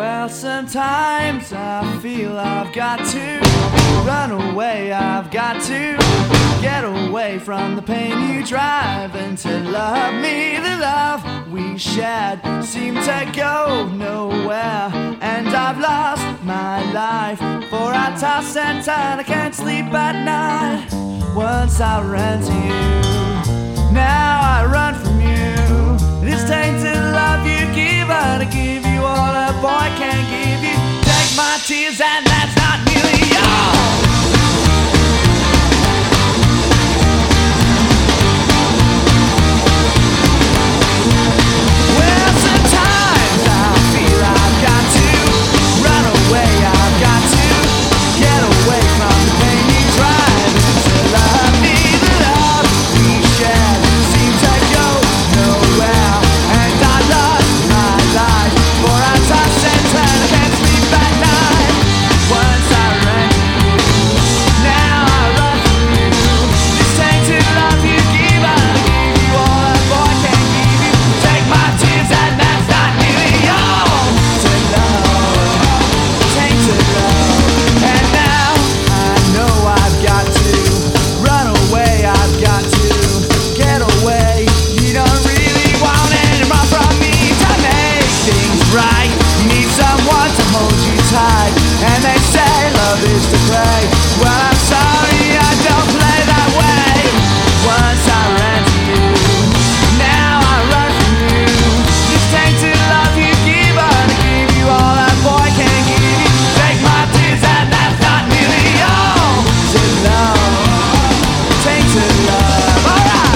Well, sometimes I feel I've got to run away, I've got to get away from the pain you drive, and to love me. The love we shared seemed to go nowhere, and I've lost my life, for I toss and turn, I can't sleep at night. Once I ran to you, now I run from you. This tainted love you give her to give you all a boy can't give you. Take my tears and that's not nearly all. Well, sometimes I feel I've got to run away, I've got to get away from the pain you drive, to love me. The love we shared seems to go nowhere, and I lost my life, for I toss and turn, I can't sleep at night. Once I ran to you, now I run from you. This tainted love you give, I'll give you all a boy can't give you. Take my tears and that's not nearly all. To love, tainted love, and now I know I've got to run away, I've got to get away. You don't really want any more from me to make things right. You need someone to hold you tight, and they say love is to play. Well, I'm sorry, I don't play that way. Once I ran to you, now I run from you. This tainted love you give her to give you all that boy can't give you. Take my tears and that's not nearly all. To love, tainted love, alright.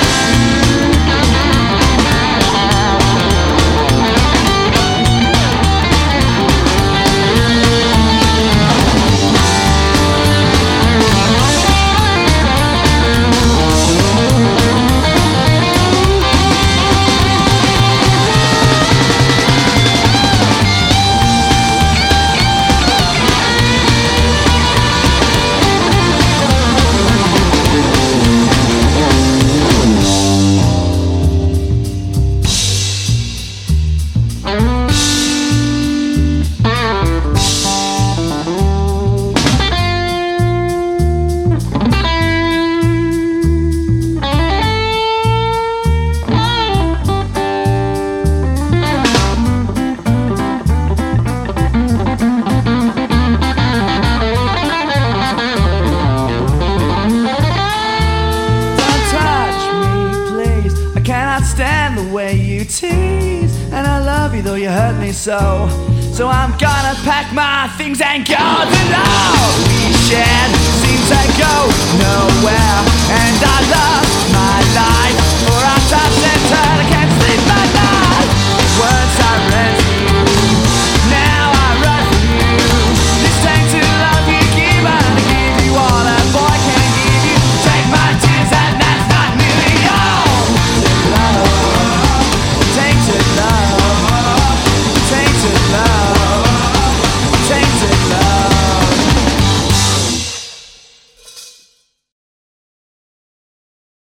Stand the way you tease, and I love you though you hurt me so. So I'm gonna pack my things and go. The love we shared seems to go